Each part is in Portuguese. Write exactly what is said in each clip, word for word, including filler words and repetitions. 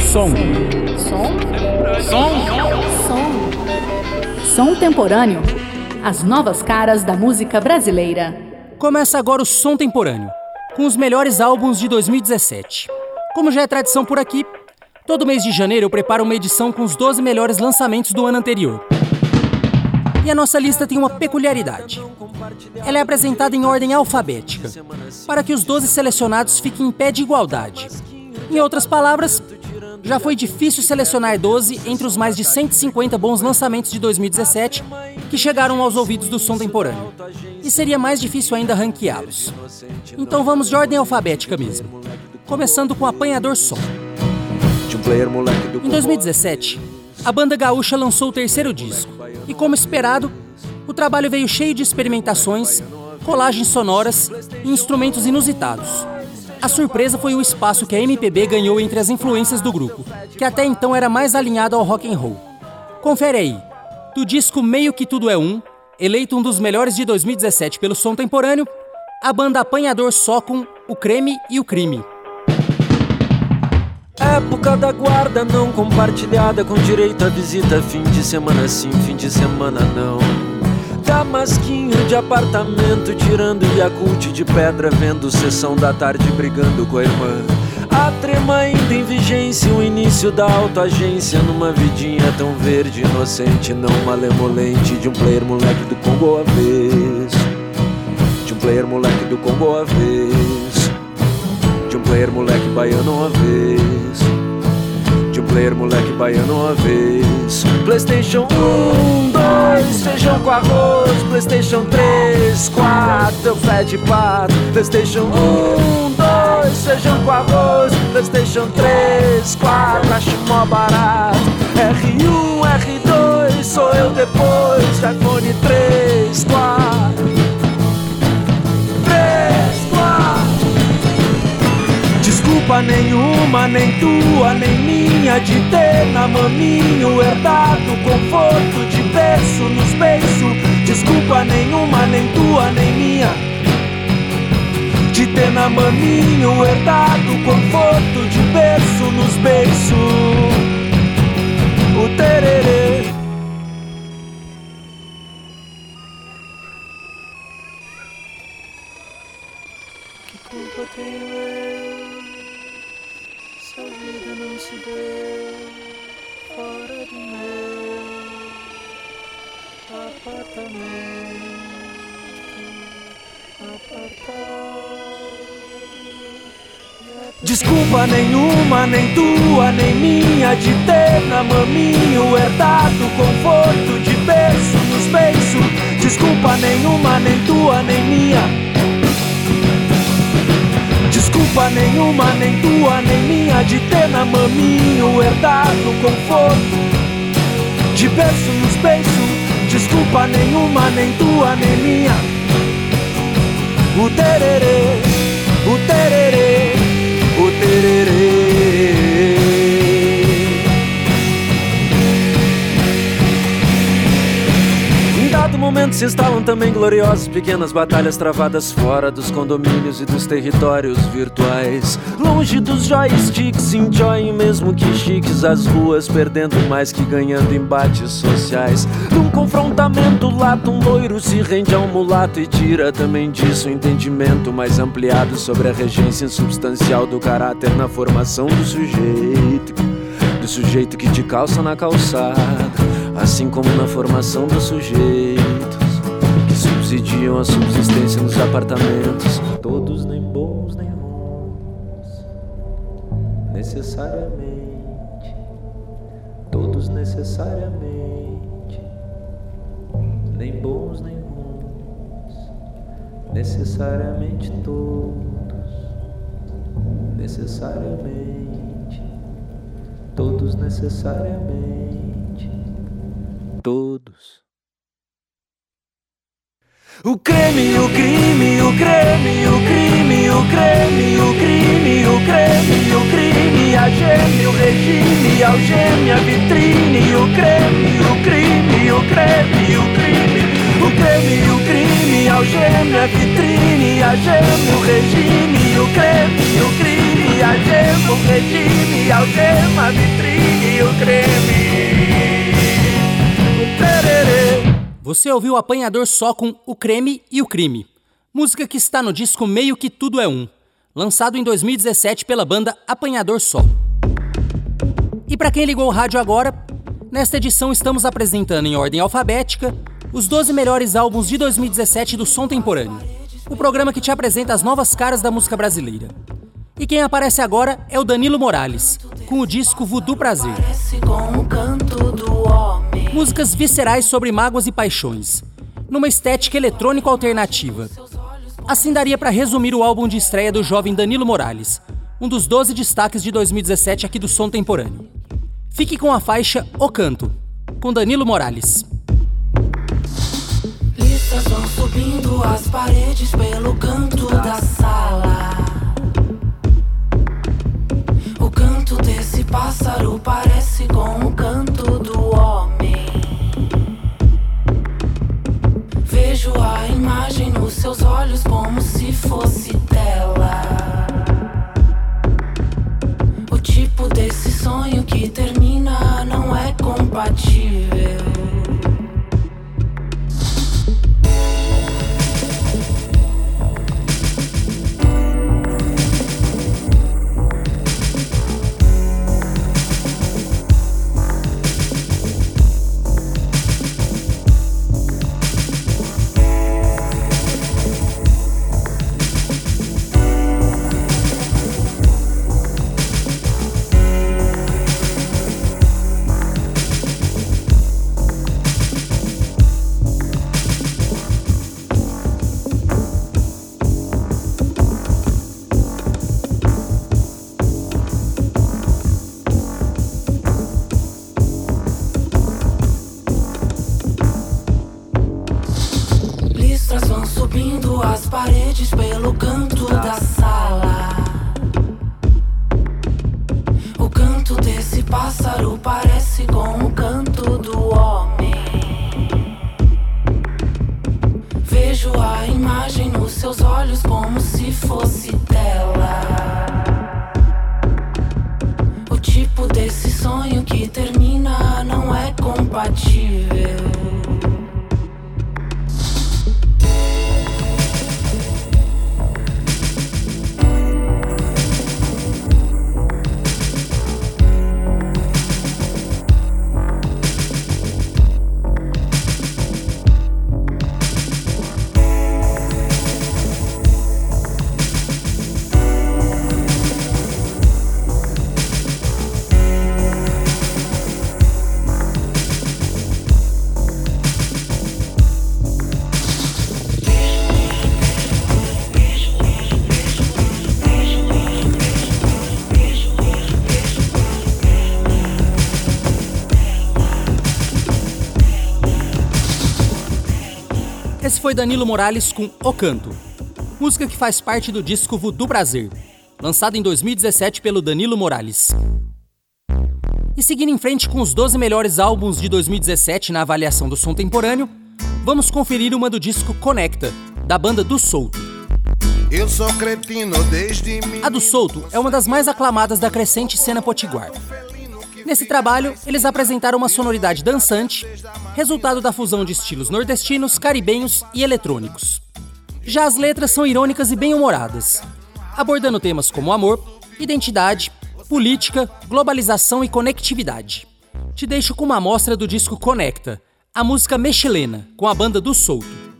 Som. Som? Som. Som. Som temporâneo. As novas caras da música brasileira. Começa agora o Som Temporâneo, com os melhores álbuns de dois mil e dezessete. Como já é tradição por aqui, todo mês de janeiro eu preparo uma edição com os doze melhores lançamentos do ano anterior. E a nossa lista tem uma peculiaridade. Ela é apresentada em ordem alfabética, para que os doze selecionados fiquem em pé de igualdade. Em outras palavras, já foi difícil selecionar doze entre os mais de cento e cinquenta bons lançamentos de dois mil e dezessete que chegaram aos ouvidos do Som Temporâneo. E seria mais difícil ainda ranqueá-los. Então vamos de ordem alfabética mesmo, começando com Apanhador Som. Em dois mil e dezessete, a banda gaúcha lançou o terceiro disco, e como esperado, o trabalho veio cheio de experimentações, colagens sonoras e instrumentos inusitados. A surpresa foi o espaço que a M P B ganhou entre as influências do grupo, que até então era mais alinhado ao rock and roll. Confere aí, do disco Meio Que Tudo É Um, eleito um dos melhores de dois mil e dezessete pelo Som Temporâneo, a banda Apanhador Só com O Creme e o Crime. Época da guarda não compartilhada, com direito à visita, fim de semana sim, fim de semana não. Damasquinho de apartamento, tirando Yakult de pedra, vendo sessão da tarde brigando com a irmã. A trema ainda em vigência, o início da autoagência, numa vidinha tão verde, inocente, não malemolente, de um player moleque do Congo avesso, de um player moleque do Congo avesso, de um player moleque baiano avesso, de um player moleque baiano avesso. Playstation um, dois, feijão com arroz. Playstation três, quatro, pé de pato. Playstation um, dois, feijão com arroz. Playstation três, quatro, acho mó barato. R um, R dois, sou eu depois. iPhone três, quatro, três, quatro. Desculpa nenhuma, nem tua, nem minha, de ter na maminho herdado conforto de berço nos beiços. Desculpa nenhuma, nem tua, nem minha, de ter na maminho herdado conforto de berço nos beiços. O tererê. Que culpa tenho eu se a vida não se deu fora do meu apartamento, apartado. Desculpa nenhuma, nem tua, nem minha, de ter na maminho herdado conforto de berço nos beiços. Desculpa nenhuma, nem tua, nem minha, desculpa nenhuma, nem tua, nem minha, de ter na maminho herdado conforto de berço nos beiços. Desculpa nenhuma, nem tua, nem minha. O tererê, o tererê, o tererê. Em dado momento se instalam também gloriosas pequenas batalhas travadas fora dos condomínios e dos territórios virtuais, longe dos joysticks, enjoying mesmo que chiques as ruas, perdendo mais que ganhando embates sociais. Num confrontamento lato, um loiro se rende a um mulato e tira também disso o entendimento mais ampliado sobre a regência insubstancial do caráter na formação do sujeito, do sujeito que te calça na calçada, assim como na formação dos sujeitos que subsidiam a subsistência nos apartamentos, todos nem bons nem ruins, necessariamente, todos necessariamente, nem bons nem ruins, necessariamente todos, necessariamente, todos necessariamente, todos. O creme, o crime, o creme, o crime, o creme, o crime, o creme, o crime, a geme, o regime, algeme, a vitrine, o creme, o crime, o creme, o crime, o creme, o crime, algeme, a vitrine, a geme, o regime, o creme, o crime, a geme, o regime, e algema, vitrine e o creme. O tererê. Você ouviu o Apanhador Só com O Creme e o Crime, música que está no disco Meio Que Tudo É Um, lançado em dois mil e dezessete pela banda Apanhador Só. E para quem ligou o rádio agora, nesta edição estamos apresentando em ordem alfabética os doze melhores álbuns de dois mil e dezessete do Som Temporâneo, o programa que te apresenta as novas caras da música brasileira. E quem aparece agora é o Danilo Morales, com o disco Voodoo Prazer. Músicas viscerais sobre mágoas e paixões, numa estética eletrônico alternativa. Assim daria para resumir o álbum de estreia do jovem Danilo Morales, um dos doze destaques de dois mil e dezessete aqui do Som Temporâneo. Fique com a faixa O Canto, com Danilo Morales. Listas vão subindo as paredes pelo canto da sala. O canto desse pássaro parece com o canto do homem. Vejo a imagem nos seus olhos como se fosse tela. O tipo desse sonho que termina não é compatível. As paredes pelo canto da sala. O canto desse pássaro parece com o canto do homem. Vejo a imagem nos seus olhos como se fosse tela. O tipo desse sonho que termina não é compatível. Esse foi Danilo Morales com O Canto, música que faz parte do disco Voodoo Prazer, lançado em dois mil e dezessete pelo Danilo Morales. E seguindo em frente com os doze melhores álbuns de dois mil e dezessete na avaliação do Som Temporâneo, vamos conferir uma do disco Conecta, da banda Do Solto. Eu sou cretino desde A Do Solto é uma das mais aclamadas da crescente cena potiguar. Nesse trabalho, eles apresentaram uma sonoridade dançante, resultado da fusão de estilos nordestinos, caribenhos e eletrônicos. Já as letras são irônicas e bem-humoradas, abordando temas como amor, identidade, política, globalização e conectividade. Te deixo com uma amostra do disco Conecta, a música Mexilena, com a banda Do Solto.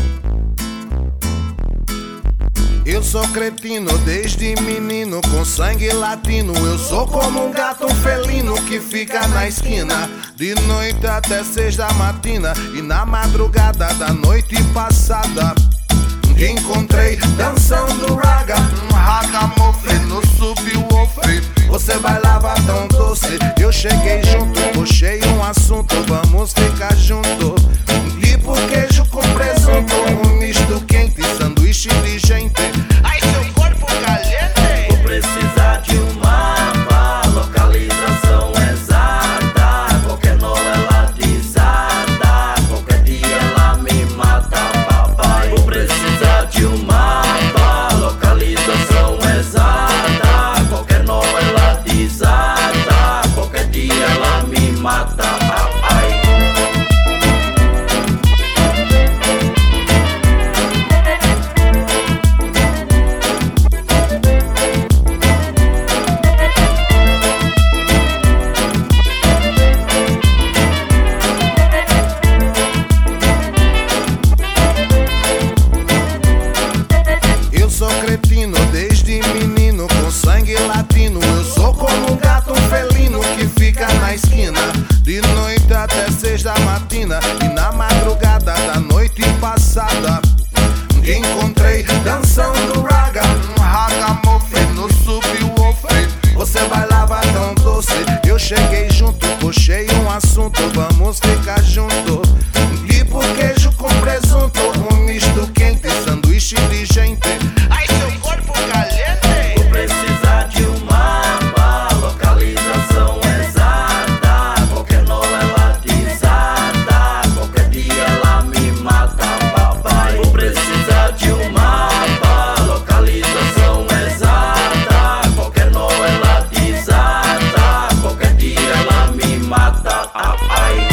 Eu sou cretino desde menino, com sangue latino. Eu sou como um gato, um felino que fica na esquina de noite até seis da matina. E na madrugada da noite passada te encontrei dançando raga, um ragamuffin no subwoofer. Você bailava tão doce, eu cheguei junto, puxei um assunto, vamos ficar junto. Tipo queijo com presunto, um misto quente, sanduíche de gente. Ai, seu corpo caliente. Vou precisar de um mapa, localização exata. Qualquer nó ela desata, qualquer dia ela me mata, papai. Vou precisar de um mapa, localização exata. Qualquer nó ela desata. cheguei junto, puxei um assunto, vamos ficar junto. Tipo queijo com presunto, um misto quente, sanduíche de gente. Ai, seu corpo caliente. Vou precisar de um mapa, localização exata. Qualquer nó ela desata, qualquer dia ela me mata, papai. Vou precisar de um mapa, localização exata. Qualquer nó ela desata, qualquer dia ela me mata, papai.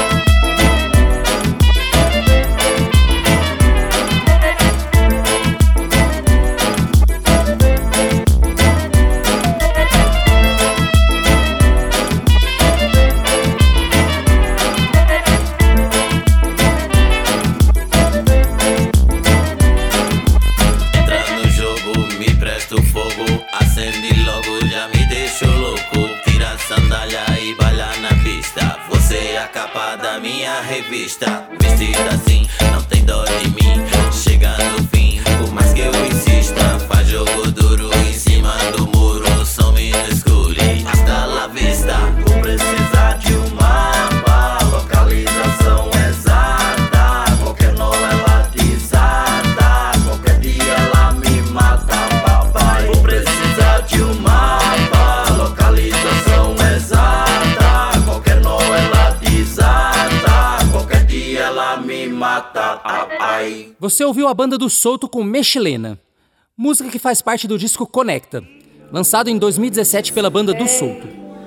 Revista, vestida assim, não tem dó de mim. Chega no fim, por mais que eu insista, faz jogo duro em cima do muro. Some no escuro, hasta la vista. Vou precisar de um mapa, localização exata. Qualquer nó ela desata, qualquer dia ela me mata, papai. Vou precisar de um mapa, localização exata. Qualquer nó ela desata, ela me mata, ai. Você ouviu a Banda do Souto com Mexilena, música que faz parte do disco Conecta, lançado em dois mil e dezessete pela Banda do Souto.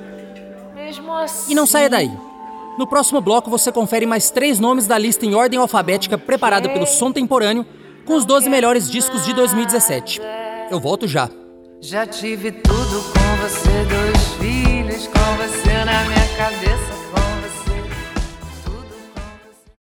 E não saia daí. No próximo bloco você confere mais três nomes da lista em ordem alfabética preparada pelo Som Temporâneo com os doze melhores discos de dois mil e dezessete. Eu volto já. Já tive tudo com você, dois filhos com você na minha cabeça.